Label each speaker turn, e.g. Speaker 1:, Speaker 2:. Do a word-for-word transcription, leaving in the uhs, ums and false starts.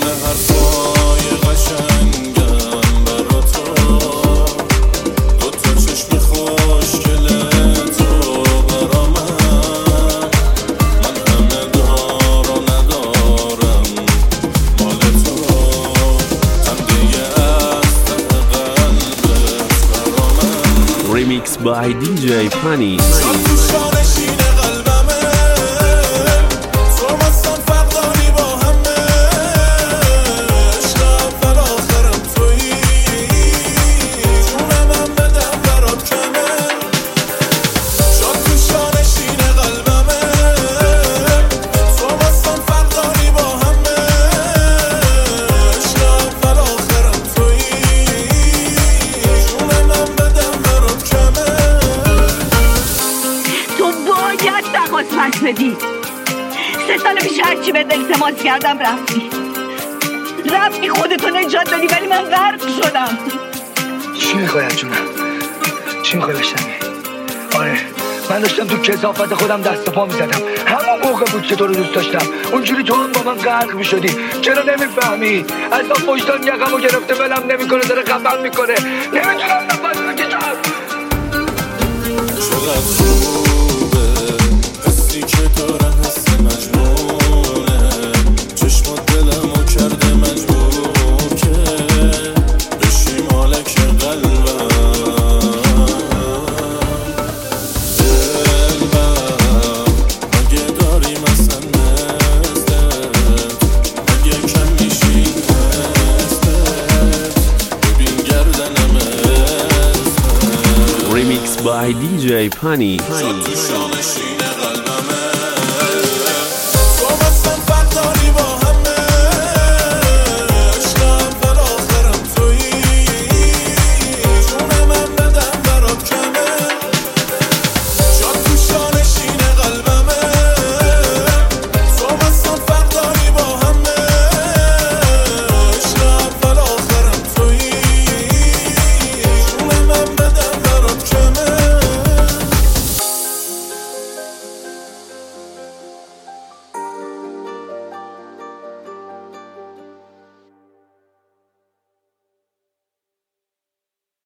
Speaker 1: Remix by دی جی Funny.
Speaker 2: بدی. سه سال پیش هرچی بهت التماس کردم رفتی رفتی خودتو نجات دادی، ولی من غرق شدم.
Speaker 3: چی میخوای از جونم؟ چی میخوای بشنوی؟ آره من داشتم تو کثافت خودم دست و پا میزدم. همون موقع بود که تو رو دوست داشتم. اونجوری تو هم با من غرق میشدی. چرا نمیفهمی؟ اصلا وجدان یقمو گرفته ولم نمیکنه، داره خفم میکنه. نمیتونم نفس بکشم.
Speaker 4: چقدر خوبه حسی که دارم، حس مجنونه. چشمات دلمو کرده مجبور که بشی مالک قلبم. دلبم مگه داریم اصلا نزدت؟ مگه کم میشین نزدت؟ ببین گردنم
Speaker 1: Remix by دی جی Funny.
Speaker 4: تو شانشینه